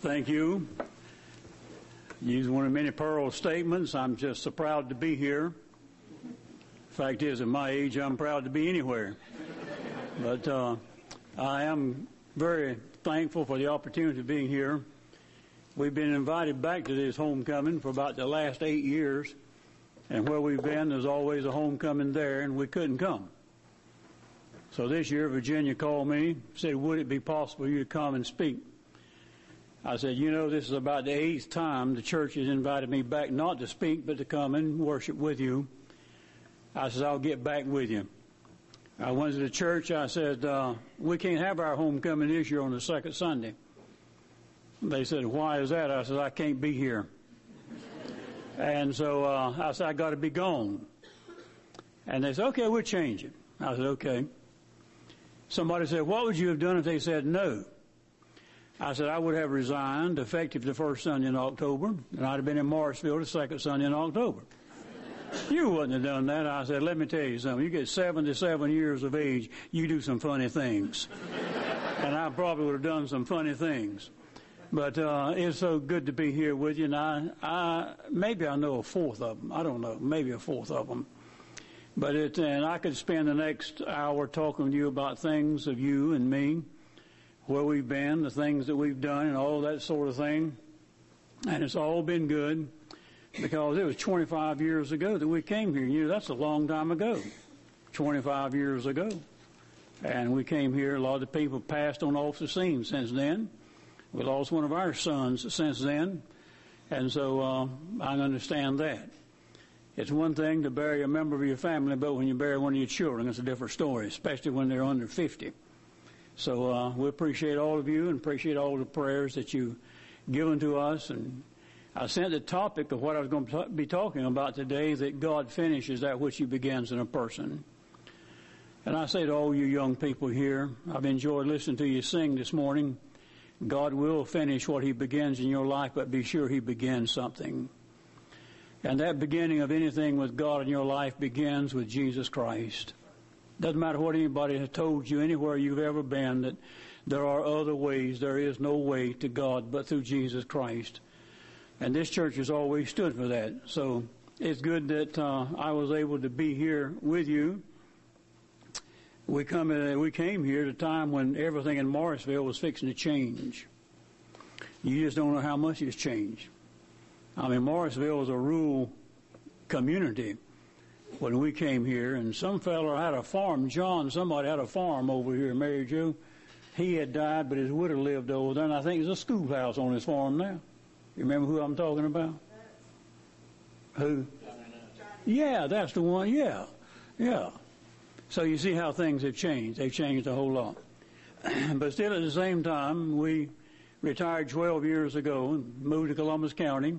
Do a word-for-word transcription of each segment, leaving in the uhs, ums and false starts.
Thank you. Use one of many pearl statements. I'm just so proud to be here. Fact is, at my age, I'm proud to be anywhere. But uh, I am very thankful for the opportunity of being here. We've been invited back to this homecoming for about the last eight years. And where we've been, there's always a homecoming there, and we couldn't come. So this year, Virginia called me, said, would it be possible for you to come and speak? I said, you know, this is about the eighth time the church has invited me back, not to speak, but to come and worship with you. I said, I'll get back with you. I went to the church. I said, uh, we can't have our homecoming this year on the second Sunday. They said, why is that? I said, I can't be here. And so uh, I said, I got to be gone. And they said, okay, we'll change it. I said, okay. Somebody said, what would you have done if they said no? I said, I would have resigned effective the first Sunday in October, and I'd have been in Morrisville the second Sunday in October. You wouldn't have done that. I said, let me tell you something. You get seventy-seven years of age, you do some funny things. And I probably would have done some funny things. But uh it's so good to be here with you, and I, I maybe I know a fourth of them. I don't know, maybe a fourth of them. But it, and I could spend the next hour talking to you about things of you and me, where we've been, the things that we've done, and all that sort of thing. And it's all been good, because it was twenty-five years ago that we came here. You know, that's a long time ago, twenty-five years ago. And we came here, a lot of the people passed on off the scene since then. We lost one of our sons since then. And so uh, I understand that. It's one thing to bury a member of your family, but when you bury one of your children, it's a different story, especially when they're under fifty. So uh, we appreciate all of you and appreciate all the prayers that you've given to us. And I sent the topic of what I was going to be talking about today, that God finishes that which He begins in a person. And I say to all you young people here, I've enjoyed listening to you sing this morning. God will finish what He begins in your life, but be sure He begins something. And that beginning of anything with God in your life begins with Jesus Christ. Doesn't matter what anybody has told you, anywhere you've ever been, that there are other ways. There is no way to God but through Jesus Christ. And this church has always stood for that. So it's good that uh, I was able to be here with you. We come in, we came here at a time when everything in Morrisville was fixing to change. You just don't know how much it's changed. I mean, Morrisville was a rural community when we came here, and some fellow had a farm. John, somebody had a farm over here, Mary Jo. He had died, but his widow lived over there, and I think there's a schoolhouse on his farm now. You remember who I'm talking about? Who? Yeah, that's the one. Yeah, yeah. So you see how things have changed. They've changed a whole lot. But still, at the same time, we retired twelve years ago and moved to Columbus County.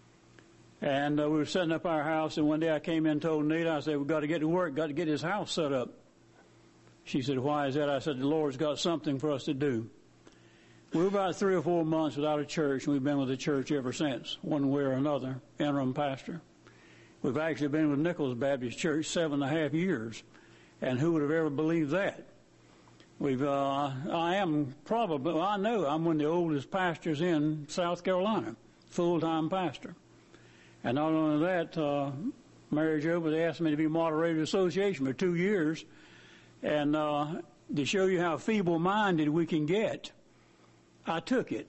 And uh, we were setting up our house, and one day I came in and told Nita, I said, we've got to get to work, got to get this house set up. She said, why is that? I said, the Lord's got something for us to do. We were about three or four months without a church, and we've been with the church ever since, one way or another, interim pastor. We've actually been with Nichols Baptist Church seven and a half years, and who would have ever believed that? We've, uh, I am probably, well, I know I'm one of the oldest pastors in South Carolina, full-time pastor. And not only that, uh, Mary Jo, but they asked me to be moderator of the association for two years. And uh, to show you how feeble-minded we can get, I took it.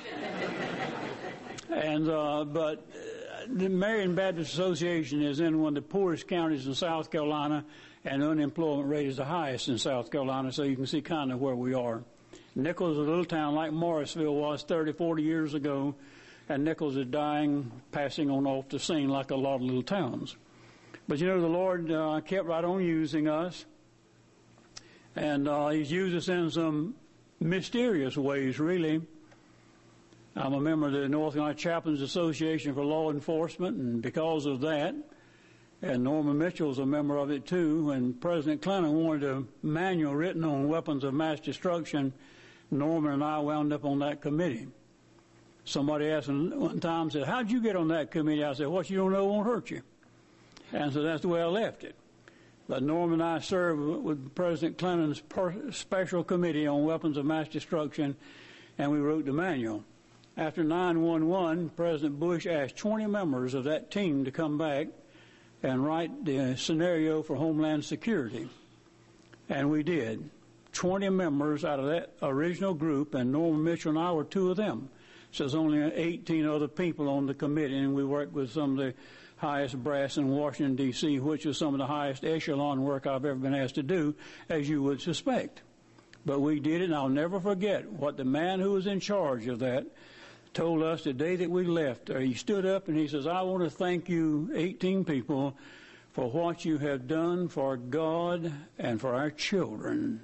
and uh, But uh, the Marion Baptist Association is in one of the poorest counties in South Carolina, and the unemployment rate is the highest in South Carolina, so you can see kind of where we are. Nichols is a little town like Morrisville was thirty, forty years ago. And Nichols is dying, passing on off the scene like a lot of little towns. But you know, the Lord uh, kept right on using us. And uh, He's used us in some mysterious ways, really. I'm a member of the North Carolina Chaplains Association for Law Enforcement, and because of that, and Norman Mitchell's a member of it too, when President Clinton wanted a manual written on weapons of mass destruction, Norman and I wound up on that committee. Somebody asked me one time, said, how'd you get on that committee? I said, what you don't know won't hurt you. And so that's the way I left it. But Norman and I served with President Clinton's per- special committee on weapons of mass destruction, and we wrote the manual. After nine one one, President Bush asked twenty members of that team to come back and write the scenario for Homeland Security. And we did. twenty members out of that original group, and Norman Mitchell and I were two of them. So there's only eighteen other people on the committee, and we worked with some of the highest brass in Washington, D C, which is some of the highest echelon work I've ever been asked to do, as you would suspect. But we did it, and I'll never forget what the man who was in charge of that told us the day that we left. He stood up and he says, I want to thank you, eighteen people, for what you have done for God and for our children.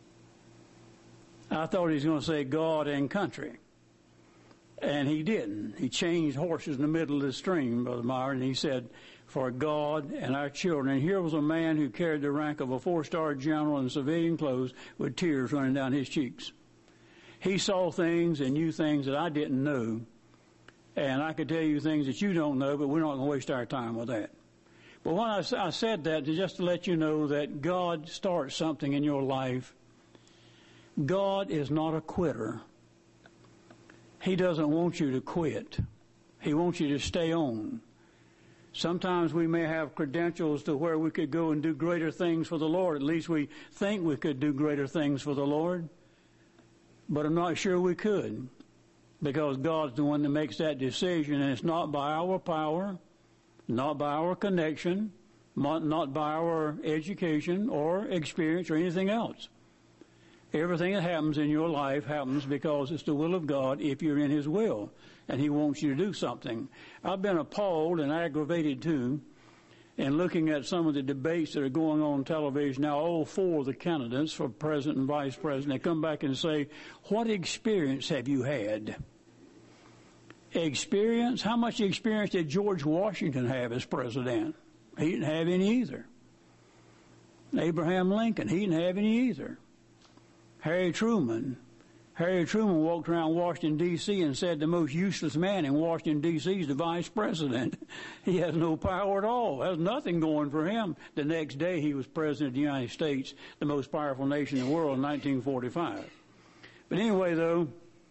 I thought he was going to say God and country. And he didn't. He changed horses in the middle of the stream, Brother Meyer, and he said, for God and our children. And here was a man who carried the rank of a four-star general in civilian clothes with tears running down his cheeks. He saw things and knew things that I didn't know. And I could tell you things that you don't know, but we're not going to waste our time with that. But when I, I said that, just to let you know that God starts something in your life. God is not a quitter. He doesn't want you to quit. He wants you to stay on. Sometimes we may have credentials to where we could go and do greater things for the Lord. At least we think we could do greater things for the Lord. But I'm not sure we could, because God's the one that makes that decision, and it's not by our power, not by our connection, not, not by our education or experience or anything else. Everything that happens in your life happens because it's the will of God if you're in His will, and He wants you to do something. I've been appalled and aggravated, too, in looking at some of the debates that are going on television now. All four of the candidates for president and vice president, they come back and say, what experience have you had? Experience? How much experience did George Washington have as president? He didn't have any either. Abraham Lincoln, he didn't have any either. Harry Truman. Harry Truman walked around Washington, D C and said the most useless man in Washington, D C is the vice president. He has no power at all. There's nothing going for him. The next day he was president of the United States, the most powerful nation in the world, in nineteen forty-five. But anyway, though,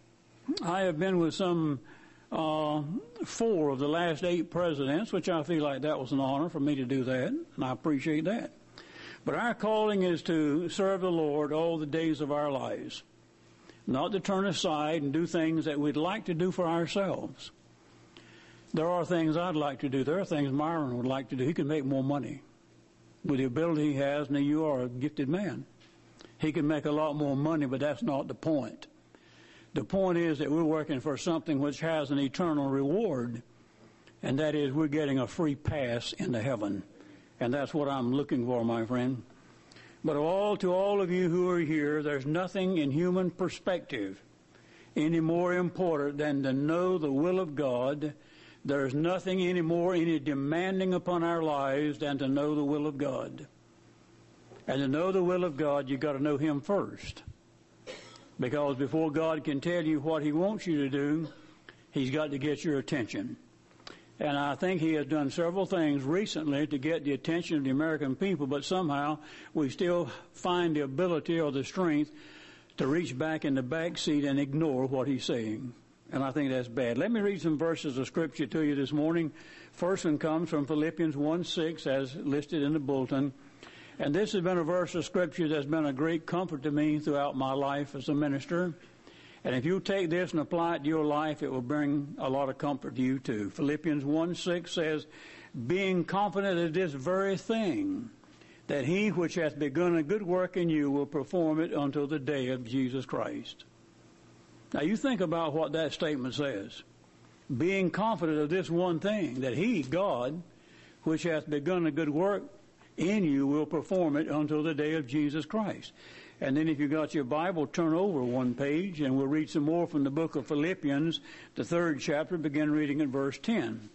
I have been with some uh, four of the last eight presidents, which I feel like that was an honor for me to do that, and I appreciate that. But our calling is to serve the Lord all the days of our lives. Not to turn aside and do things that we'd like to do for ourselves. There are things I'd like to do. There are things Myron would like to do. He can make more money with the ability he has, and you are a gifted man. He can make a lot more money, but that's not the point. The point is that we're working for something which has an eternal reward, and that is we're getting a free pass into heaven. And that's what I'm looking for, my friend. But all to all of you who are here, there's nothing in human perspective any more important than to know the will of God. There's nothing any more, any demanding upon our lives than to know the will of God. And to know the will of God, you've got to know Him first. Because before God can tell you what He wants you to do, He's got to get your attention. And I think He has done several things recently to get the attention of the American people, but somehow we still find the ability or the strength to reach back in the back seat and ignore what He's saying. And I think that's bad. Let me read some verses of Scripture to you this morning. First one comes from Philippians one six, as listed in the bulletin. And this has been a verse of Scripture that's been a great comfort to me throughout my life as a minister. And if you take this and apply it to your life, it will bring a lot of comfort to you too. Philippians one six says, being confident of this very thing, that He which hath begun a good work in you will perform it until the day of Jesus Christ. Now you think about what that statement says. Being confident of this one thing, that He, God, which hath begun a good work in you will perform it until the day of Jesus Christ. And then if you got your Bible, turn over one page, and we'll read some more from the book of Philippians, the third chapter, begin reading at verse ten.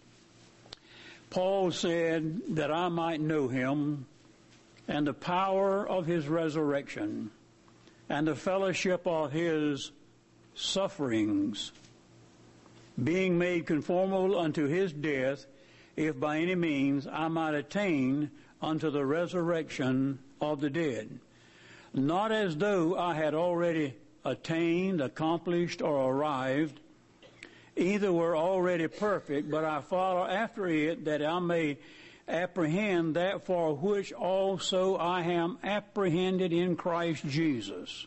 Paul said that I might know Him and the power of His resurrection and the fellowship of His sufferings, being made conformable unto His death, if by any means I might attain unto the resurrection of the dead. Not as though I had already attained, accomplished, or arrived, Either were already perfect, but I follow after it, that I may apprehend that for which also I am apprehended in Christ Jesus.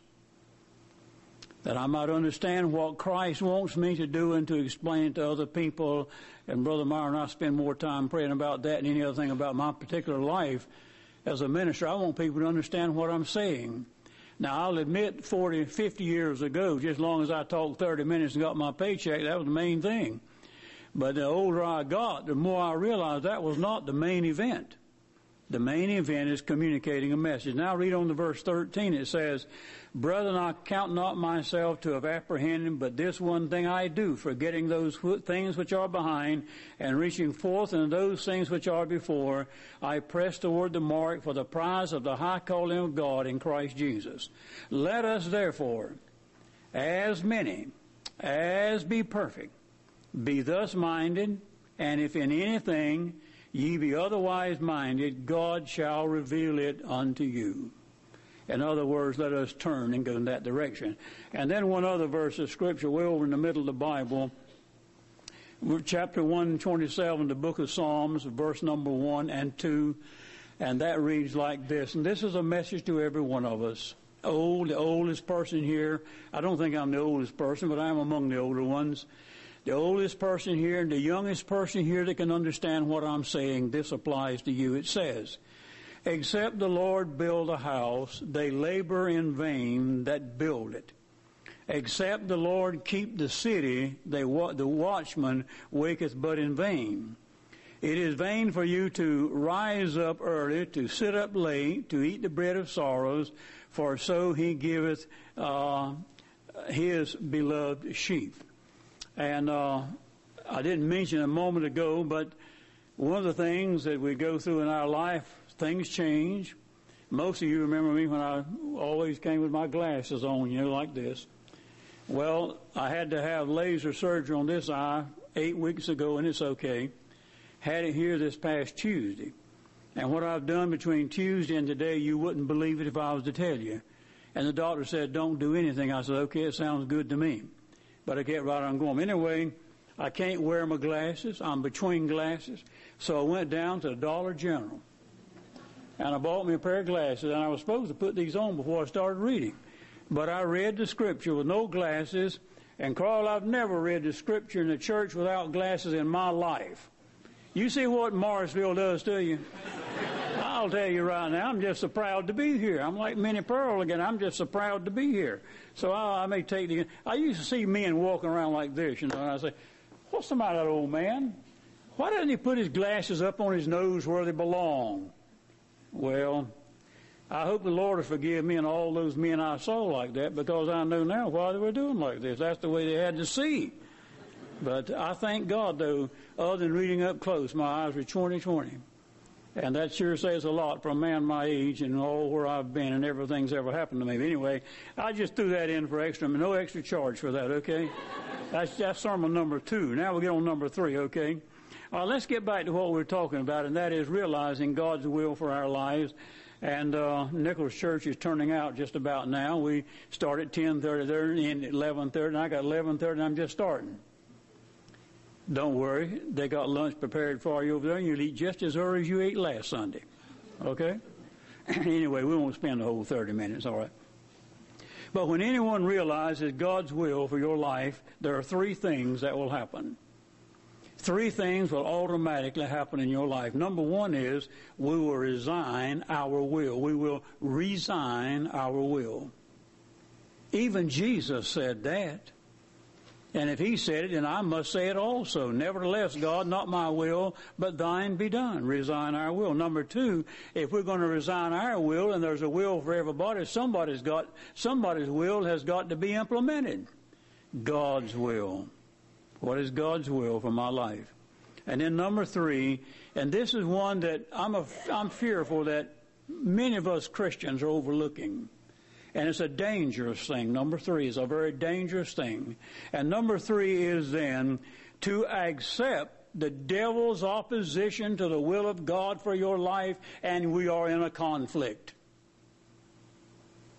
That I might understand what Christ wants me to do and to explain it to other people. And Brother Meyer and I spend more time praying about that than any other thing about my particular life as a minister. I want people to understand what I'm saying. Now, I'll admit forty, fifty years ago, just as long as I talked thirty minutes and got my paycheck, that was the main thing. But the older I got, the more I realized that was not the main event. The main event is communicating a message. Now read on to verse thirteen. It says, Brethren, I count not myself to have apprehended, but this one thing I do, forgetting those things which are behind, and reaching forth into those things which are before, I press toward the mark for the prize of the high calling of God in Christ Jesus. Let us therefore, as many as be perfect, be thus minded, and if in anything ye be otherwise minded, God shall reveal it unto you. In other words, let us turn and go in that direction. And then one other verse of Scripture, way over in the middle of the Bible, chapter one twenty-seven, the book of Psalms, verse number one and two, and that reads like this. And this is a message to every one of us. Old, the oldest person here. I don't think I'm the oldest person, but I am among the older ones. The oldest person here and the youngest person here that can understand what I'm saying, this applies to you. It says, except the Lord build a house, they labor in vain that build it. Except the Lord keep the city, they the watchman waketh but in vain. It is vain for you to rise up early, to sit up late, to eat the bread of sorrows, for so he giveth uh, his beloved sheep. And uh, I didn't mention a moment ago, but one of the things that we go through in our life, things change. Most of you remember me when I always came with my glasses on, you know, like this. Well, I had to have laser surgery on this eye eight weeks ago, and it's okay. Had it here this past Tuesday. And what I've done between Tuesday and today, you wouldn't believe it if I was to tell you. And the doctor said, don't do anything. I said, okay, it sounds good to me. But I kept right on going. Anyway, I can't wear my glasses. I'm between glasses. So I went down to the Dollar General. And I bought me a pair of glasses. And I was supposed to put these on before I started reading. But I read the Scripture with no glasses. And, Carl, I've never read the Scripture in the church without glasses in my life. You see what Morrisville does to you? I'll tell you right now, I'm just so proud to be here. I'm like Minnie Pearl again. I'm just so proud to be here. So I, I may take the... I used to see men walking around like this, you know, and I say, what's the matter with that old man? Why doesn't he put his glasses up on his nose where they belong? Well, I hope the Lord will forgive me and all those men I saw like that, because I know now why they were doing like this. That's the way they had to see. But I thank God, though, other than reading up close, my eyes were twenty twenty. And that sure says a lot for a man my age and all where I've been and everything's ever happened to me. But anyway, I just threw that in for extra, no extra charge for that, okay? That's, that's sermon number two. Now we get on number three, okay? All right, let's get back to what we're talking about, and that is realizing God's will for our lives. And uh, Nicholas Church is turning out just about now. We start at ten thirty there and end at eleven thirty, and I got eleven thirty, and I'm just starting. Don't worry, they got lunch prepared for you over there, and you'll eat just as early as you ate last Sunday. Okay? Anyway, we won't spend the whole thirty minutes, all right? But when anyone realizes God's will for your life, there are three things that will happen. Three things will automatically happen in your life. Number one is we will resign our will. We will resign our will. Even Jesus said that. And if he said it, then I must say it also. Nevertheless, God, not my will, but thine be done. Resign our will. Number two, if we're going to resign our will, and there's a will for everybody, somebody's got, somebody's will has got to be implemented. God's will. What is God's will for my life? And then number three, and this is one that I'm, a, I'm fearful that many of us Christians are overlooking. And it's a dangerous thing. Number three is a very dangerous thing. And number three is then to accept the devil's opposition to the will of God for your life, and we are in a conflict.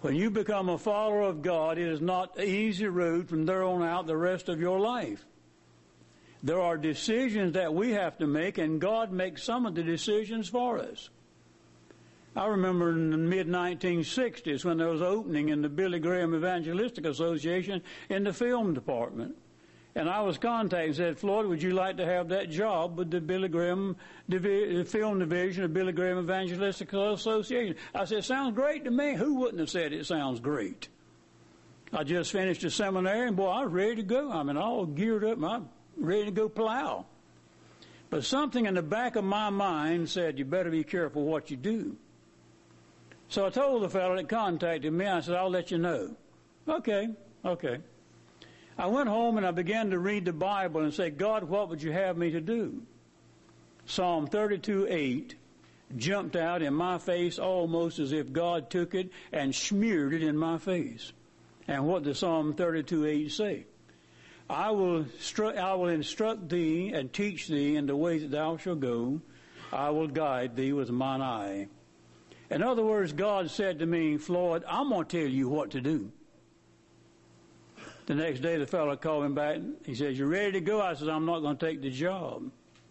When you become a follower of God, it is not an easy road from there on out the rest of your life. There are decisions that we have to make, and God makes some of the decisions for us. I remember in the mid nineteen sixties when there was an opening in the Billy Graham Evangelistic Association in the film department. And I was contacted and said, Floyd, would you like to have that job with the Billy Graham Divi- Film Division of Billy Graham Evangelistic Association? I said, sounds great to me. Who wouldn't have said it sounds great? I just finished a seminary, and boy, I was ready to go. I mean, all geared up, and I'm ready to go plow. But something in the back of my mind said, you better be careful what you do. So I told the fellow that contacted me, I said, I'll let you know. Okay, okay. I went home and I began to read the Bible and say, God, what would you have me to do? Psalm thirty-two eight jumped out in my face almost as if God took it and smeared it in my face. And what does Psalm thirty-two eight say? I will, stru- I will instruct thee and teach thee in the way that thou shalt go. I will guide thee with mine eye. In other words, God said to me, Floyd, I'm going to tell you what to do. The next day, the fellow called him back. He says, you ready to go? I said, I'm not going to take the job.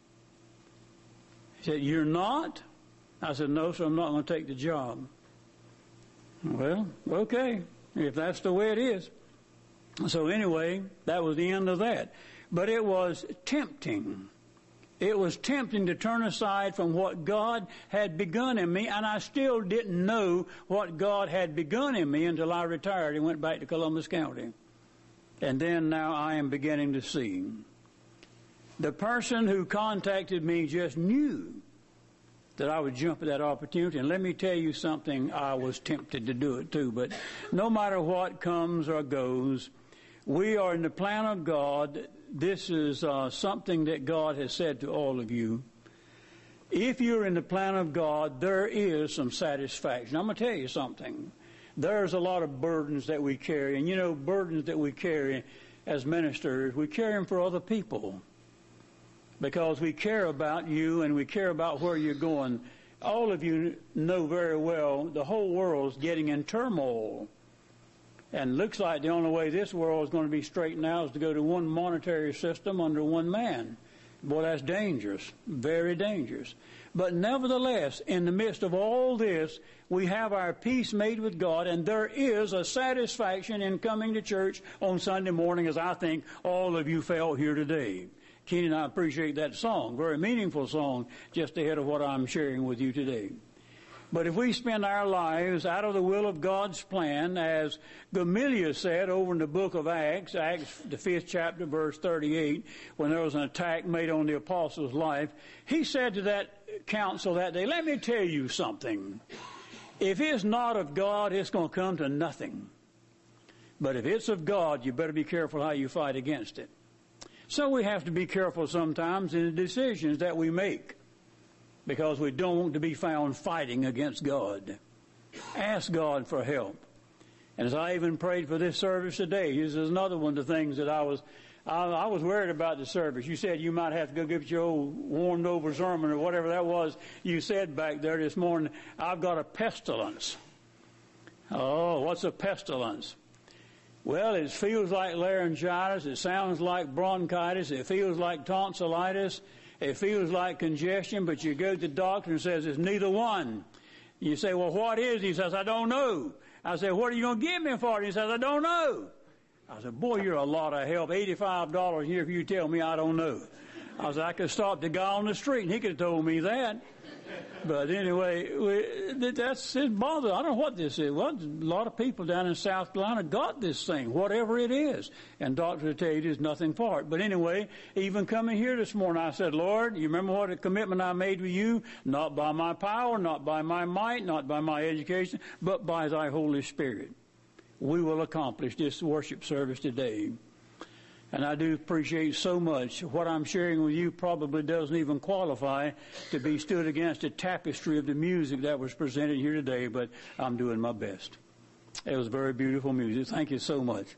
He said, you're not? I said, no, sir, I'm not going to take the job. Well, okay, if that's the way it is. So anyway, that was the end of that. But it was tempting. It was tempting to turn aside from what God had begun in me, and I still didn't know what God had begun in me until I retired and went back to Columbus County. And then now I am beginning to see. The person who contacted me just knew that I would jump at that opportunity. And let me tell you something, I was tempted to do it too. But no matter what comes or goes, we are in the plan of God. This is uh, something that God has said to all of you. If you're in the plan of God, there is some satisfaction. I'm going to tell you something. There's a lot of burdens that we carry. And, you know, burdens that we carry as ministers, we carry them for other people because we care about you and we care about where you're going. All of you know very well the whole world's getting in turmoil. And it looks like the only way this world is going to be straightened out is to go to one monetary system under one man. Boy, that's dangerous, very dangerous. But nevertheless, in the midst of all this, we have our peace made with God, and there is a satisfaction in coming to church on Sunday morning, as I think all of you felt here today. Kenny and I appreciate that song, very meaningful song, just ahead of what I'm sharing with you today. But if we spend our lives out of the will of God's plan, as Gamaliel said over in the book of Acts, Acts, the fifth chapter, verse thirty-eight, when there was an attack made on the apostles' life, he said to that council that day, let me tell you something. If it's not of God, it's going to come to nothing. But if it's of God, you better be careful how you fight against it. So we have to be careful sometimes in the decisions that we make, because we don't want to be found fighting against God. Ask God for help. And as I even prayed for this service today, this is another one of the things that I was, I, I was worried about the service. You said you might have to go give your old warmed over sermon or whatever that was you said back there this morning. I've got a pestilence. Oh, what's a pestilence? Well, it feels like laryngitis. It sounds like bronchitis. It feels like tonsillitis. It feels like congestion, but you go to the doctor and says it's neither one. You say, well, what is it? He says, I don't know. I say, what are you going to give me for it? He says, I don't know. I said, boy, you're a lot of help. eighty-five dollars here if you tell me I don't know. I said, I could stop the guy on the street and he could have told me that. But anyway, we, that's it bothers. I don't know what this is. Well, a lot of people down in South Carolina got this thing, whatever it is. And doctors will tell you there's nothing for it. But anyway, even coming here this morning, I said, Lord, you remember what a commitment I made with you? Not by my power, not by my might, not by my education, but by thy Holy Spirit. We will accomplish this worship service today. And I do appreciate so much. What I'm sharing with you probably doesn't even qualify to be stood against a tapestry of the music that was presented here today, but I'm doing my best. It was very beautiful music. Thank you so much.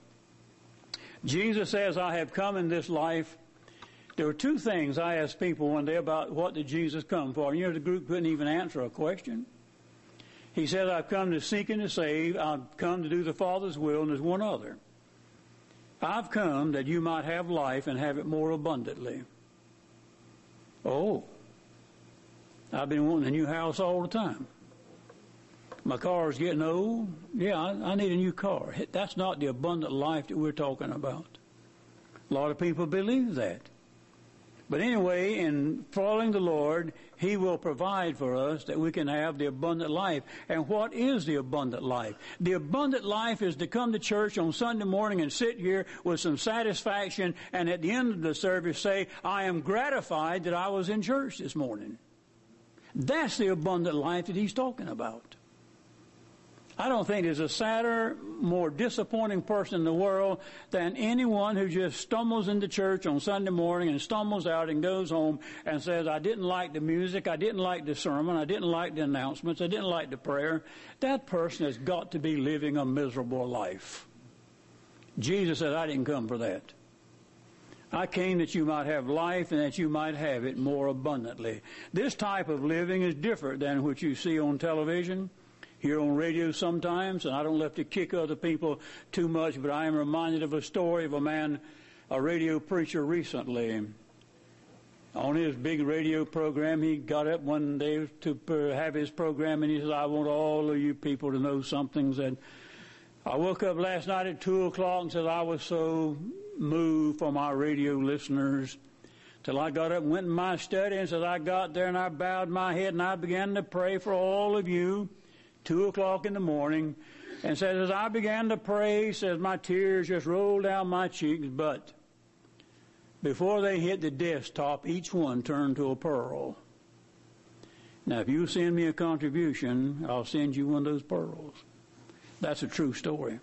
Jesus says, I have come in this life. There were two things I asked people one day about what did Jesus come for. And you know, the group couldn't even answer a question. He said, I've come to seek and to save. I've come to do the Father's will, and there's one other. I've come that you might have life and have it more abundantly. Oh, I've been wanting a new house all the time. My car's getting old. Yeah, I, I need a new car. That's not the abundant life that we're talking about. A lot of people believe that. But anyway, in following the Lord, He will provide for us that we can have the abundant life. And what is the abundant life? The abundant life is to come to church on Sunday morning and sit here with some satisfaction, and at the end of the service say, I am gratified that I was in church this morning. That's the abundant life that He's talking about. I don't think there's a sadder, more disappointing person in the world than anyone who just stumbles into church on Sunday morning and stumbles out and goes home and says, I didn't like the music, I didn't like the sermon, I didn't like the announcements, I didn't like the prayer. That person has got to be living a miserable life. Jesus said, I didn't come for that. I came that you might have life and that you might have it more abundantly. This type of living is different than what you see on television, here on radio sometimes, and I don't love to kick other people too much, but I am reminded of a story of a man, a radio preacher recently. On his big radio program, he got up one day to have his program, and he said, I want all of you people to know something. Said, I woke up last night at two o'clock and said I was so moved for my radio listeners till I got up and went in my study, and said I got there and I bowed my head and I began to pray for all of you. Two o'clock in the morning, and says, as I began to pray, says my tears just rolled down my cheeks, but before they hit the desktop, each one turned to a pearl. Now, if you send me a contribution, I'll send you one of those pearls. That's a true story.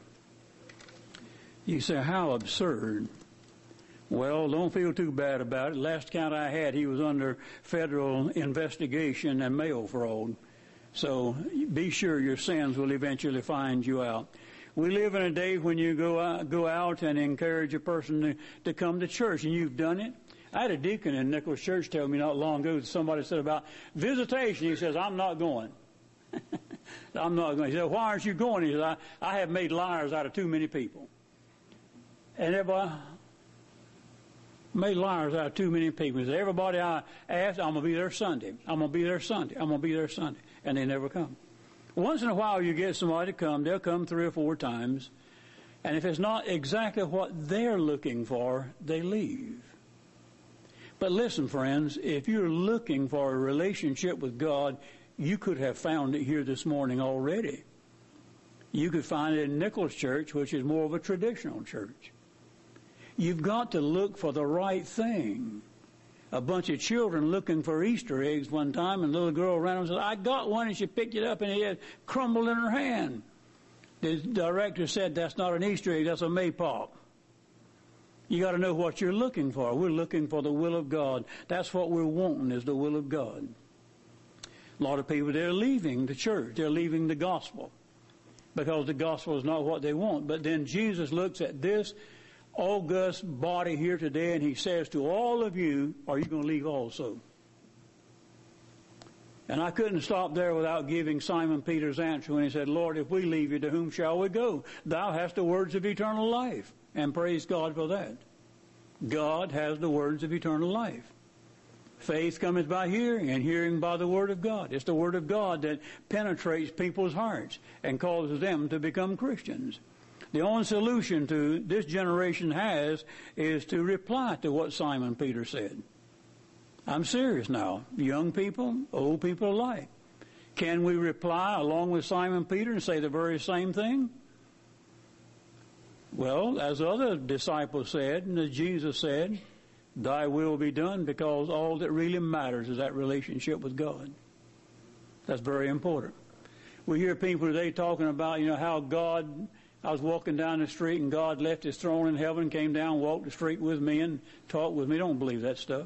You say, how absurd. Well, don't feel too bad about it. Last count I had, he was under federal investigation and mail fraud. So be sure your sins will eventually find you out. We live in a day when you go out, go out and encourage a person to, to come to church, and you've done it. I had a deacon in Nicholas Church tell me not long ago, somebody said about visitation. He says, I'm not going. I'm not going. He said, why aren't you going? He said, I, I have made liars out of too many people. And everybody made liars out of too many people. He said, everybody I asked, I'm going to be there Sunday. I'm going to be there Sunday. I'm going to be there Sunday. And they never come. Once in a while you get somebody to come. They'll come three or four times. And if it's not exactly what they're looking for, they leave. But listen, friends, if you're looking for a relationship with God, you could have found it here this morning already. You could find it in Nicholas Church, which is more of a traditional church. You've got to look for the right thing. A bunch of children looking for Easter eggs one time, and a little girl ran and said, I got one, and she picked it up, and it had crumbled in her hand. The director said, that's not an Easter egg, that's a maypop. You got to know what you're looking for. We're looking for the will of God. That's what we're wanting, is the will of God. A lot of people, they're leaving the church. They're leaving the gospel because the gospel is not what they want. But then Jesus looks at this august body here today, and he says to all of you, are you going to leave also? And I couldn't stop there without giving Simon Peter's answer when he said, Lord, if we leave you, to whom shall we go? Thou hast the words of eternal life. And praise God for that. God has the words of eternal life. Faith cometh by hearing, and hearing by the word of God. It's the word of God that penetrates people's hearts and causes them to become Christians. The only solution to this generation has is to reply to what Simon Peter said. I'm serious now. Young people, old people alike. Can we reply along with Simon Peter and say the very same thing? Well, as other disciples said, and as Jesus said, thy will be done, because all that really matters is that relationship with God. That's very important. We hear people today talking about, you know, how God... I was walking down the street and God left his throne in heaven, came down, walked the street with me and talked with me. Don't believe that stuff.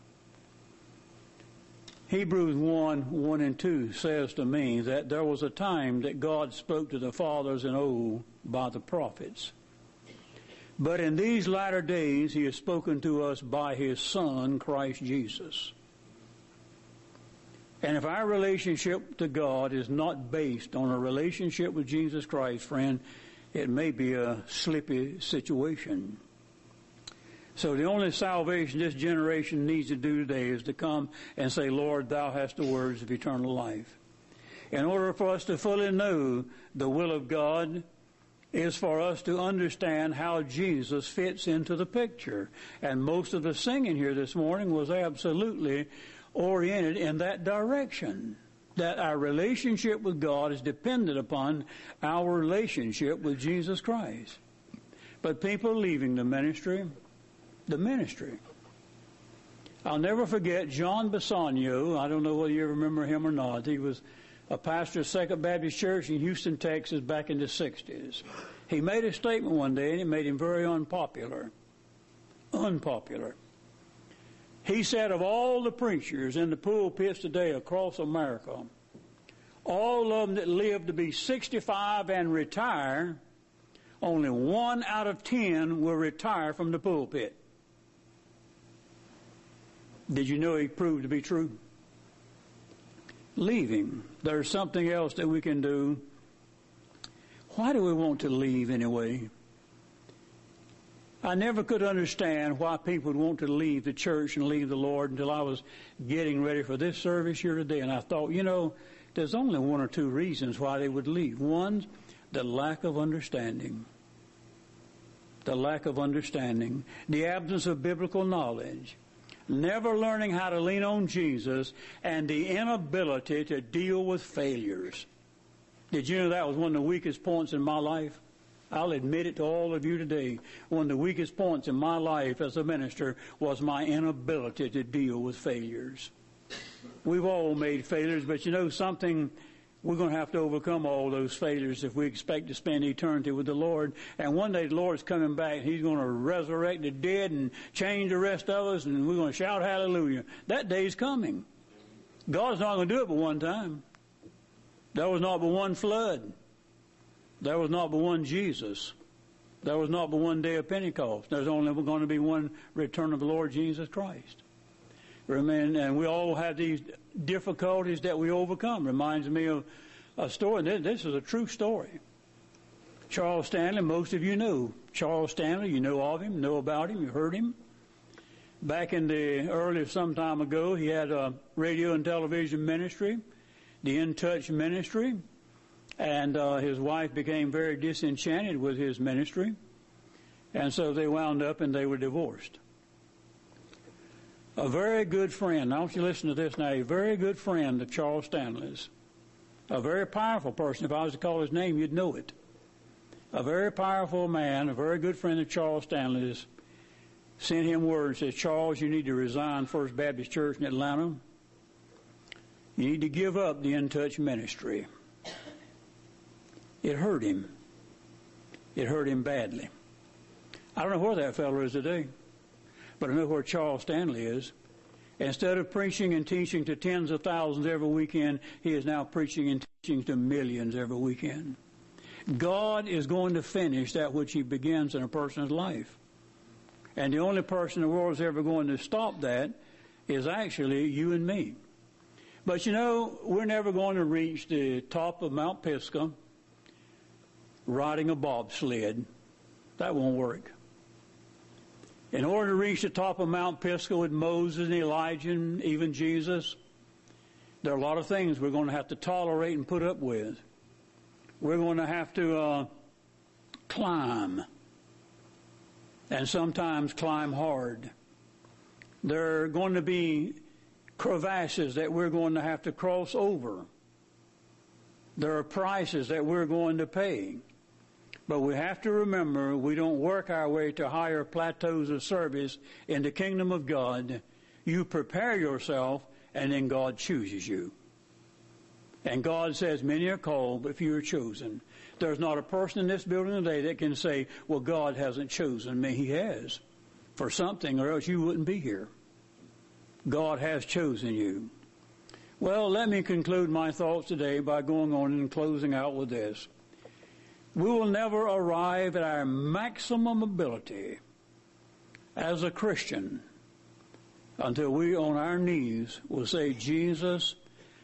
Hebrews one, one and two says to me that there was a time that God spoke to the fathers in old by the prophets. But in these latter days he has spoken to us by his Son, Christ Jesus. And if our relationship to God is not based on a relationship with Jesus Christ, friend, it may be a slippy situation. So the only salvation this generation needs to do today is to come and say, Lord, thou hast the words of eternal life. In order for us to fully know the will of God is for us to understand how Jesus fits into the picture. And most of the singing here this morning was absolutely oriented in that direction, that our relationship with God is dependent upon our relationship with Jesus Christ. But people are leaving the ministry, the ministry. I'll never forget John Bassanio. I don't know whether you remember him or not. He was a pastor of Second Baptist Church in Houston, Texas back in the sixties. He made a statement one day and it made him very unpopular. Unpopular. He said of all the preachers in the pulpits today across America, all of them that live to be sixty-five and retire, only one out of ten will retire from the pulpit. Did you know he proved to be true? Leaving. There's something else that we can do. Why do we want to leave anyway? I never could understand why people would want to leave the church and leave the Lord until I was getting ready for this service here today. And I thought, you know, there's only one or two reasons why they would leave. One, the lack of understanding. The lack of understanding. The absence of biblical knowledge. Never learning how to lean on Jesus, and the inability to deal with failures. Did you know that was one of the weakest points in my life? I'll admit it to all of you today. One of the weakest points in my life as a minister was my inability to deal with failures. We've all made failures, but you know something? We're going to have to overcome all those failures if we expect to spend eternity with the Lord. And one day the Lord's coming back. He's going to resurrect the dead and change the rest of us, and we're going to shout hallelujah. That day's coming. God's not going to do it but one time. There was not but one flood. There was not but one Jesus. There was not but one day of Pentecost. There's only going to be one return of the Lord Jesus Christ. And we all have these difficulties that we overcome. Reminds me of a story. This is a true story. Charles Stanley, most of you know. Charles Stanley, you know of him, know about him, you heard him. Back in the early, some time ago, he had a radio and television ministry, the In Touch ministry. And uh, his wife became very disenchanted with his ministry. And so they wound up and they were divorced. A very good friend, I want you to listen to this now, a very good friend of Charles Stanley's. A very powerful person. If I was to call his name, you'd know it. A very powerful man, a very good friend of Charles Stanley's, sent him word and said, Charles, you need to resign First Baptist Church in Atlanta. You need to give up the In Touch ministry. It hurt him. It hurt him badly. I don't know where that fellow is today, but I know where Charles Stanley is. Instead of preaching and teaching to tens of thousands every weekend, he is now preaching and teaching to millions every weekend. God is going to finish that which he begins in a person's life. And the only person in the world is ever going to stop that is actually you and me. But you know, we're never going to reach the top of Mount Pisgah riding a bobsled. That won't work. In order to reach the top of Mount Pisgah with Moses and Elijah and even Jesus, there are a lot of things we're going to have to tolerate and put up with. We're going to have to uh, climb, and sometimes climb hard. There are going to be crevasses that we're going to have to cross over. There are prices that we're going to pay. But we have to remember we don't work our way to higher plateaus of service in the kingdom of God. You prepare yourself, and then God chooses you. And God says, many are called, but few are chosen. There's not a person in this building today that can say, well, God hasn't chosen me. He has. For something, or else you wouldn't be here. God has chosen you. Well, let me conclude my thoughts today by going on and closing out with this. We will never arrive at our maximum ability as a Christian until we on our knees will say, Jesus,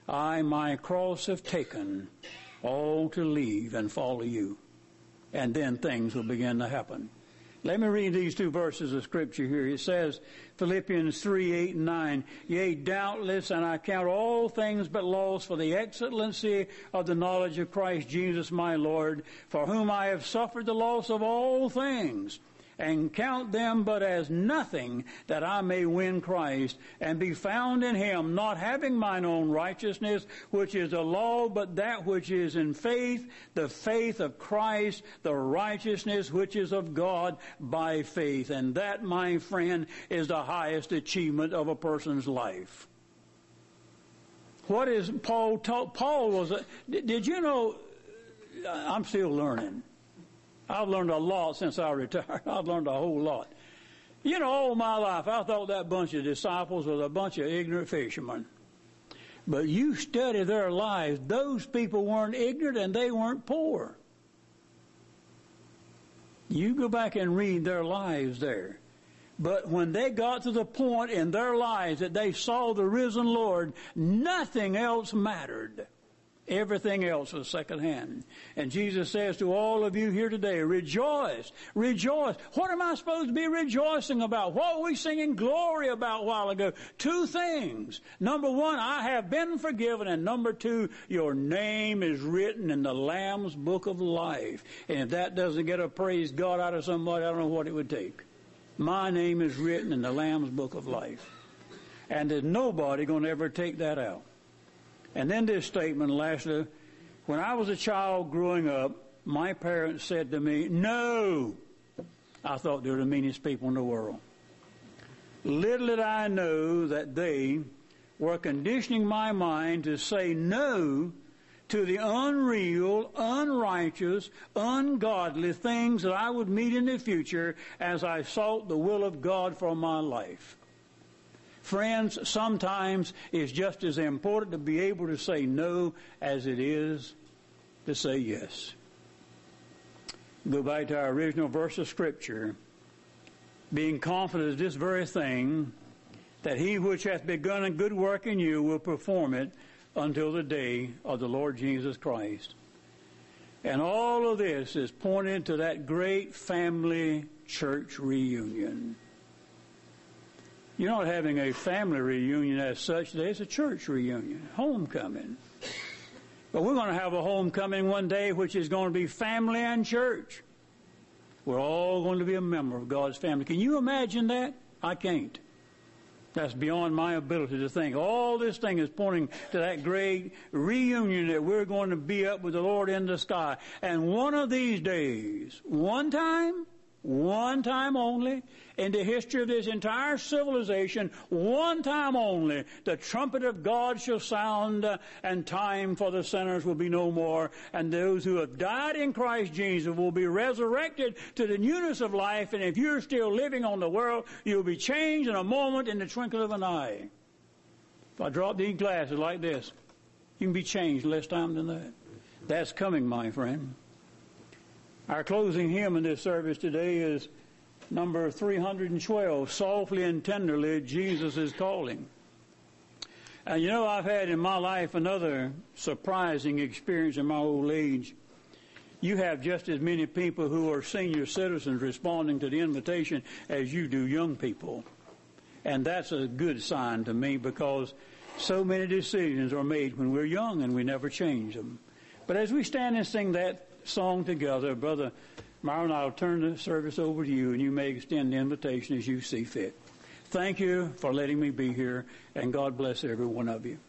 I my cross have taken, all to leave and follow you. And then things will begin to happen. Let me read these two verses of Scripture here. It says, Philippians three, eight and nine, Yea, doubtless, and I count all things but loss for the excellency of the knowledge of Christ Jesus my Lord, for whom I have suffered the loss of all things, and count them but as nothing, that I may win Christ, and be found in him, not having mine own righteousness, which is a law, but that which is in faith, the faith of Christ, the righteousness which is of God by faith. And that, my friend, is the highest achievement of a person's life. What is Paul taught? Paul was a, did you know, I'm still learning. I've learned a lot since I retired. I've learned a whole lot. You know, all my life, I thought that bunch of disciples was a bunch of ignorant fishermen. But you study their lives, those people weren't ignorant and they weren't poor. You go back and read their lives there. But when they got to the point in their lives that they saw the risen Lord, nothing else mattered. Everything else was secondhand. And Jesus says to all of you here today, rejoice, rejoice. What am I supposed to be rejoicing about? What were we singing glory about a while ago? Two things. Number one, I have been forgiven. And number two, your name is written in the Lamb's book of life. And if that doesn't get a praise God out of somebody, I don't know what it would take. My name is written in the Lamb's book of life. And there's nobody going to ever take that out. And then this statement, lastly, when I was a child growing up, my parents said to me, no. I thought they were the meanest people in the world. Little did I know that they were conditioning my mind to say no to the unreal, unrighteous, ungodly things that I would meet in the future as I sought the will of God for my life. Friends, sometimes it's just as important to be able to say no as it is to say yes. Go back to our original verse of Scripture. Being confident of this very thing, that he which hath begun a good work in you will perform it until the day of the Lord Jesus Christ. And all of this is pointed to that great family church reunion. You're not having a family reunion as such today. It's a church reunion, homecoming. But we're going to have a homecoming one day which is going to be family and church. We're all going to be a member of God's family. Can you imagine that? I can't. That's beyond my ability to think. All this thing is pointing to that great reunion that we're going to be up with the Lord in the sky. And one of these days, one time, one time only, in the history of this entire civilization, one time only, the trumpet of God shall sound, uh, and time for the sinners will be no more, and those who have died in Christ Jesus will be resurrected to the newness of life, and if you're still living on the world, you'll be changed in a moment, in the twinkle of an eye. If I drop these glasses like this, you can be changed less time than that. That's coming, my friend. Our closing hymn in this service today is number three hundred twelve, Softly and Tenderly Jesus is Calling. And you know, I've had in my life another surprising experience in my old age. You have just as many people who are senior citizens responding to the invitation as you do young people. And that's a good sign to me, because so many decisions are made when we're young and we never change them. But as we stand and sing that song together, Brother Myron, I'll turn the service over to you, and you may extend the invitation as you see fit. Thank you for letting me be here, and God bless every one of you.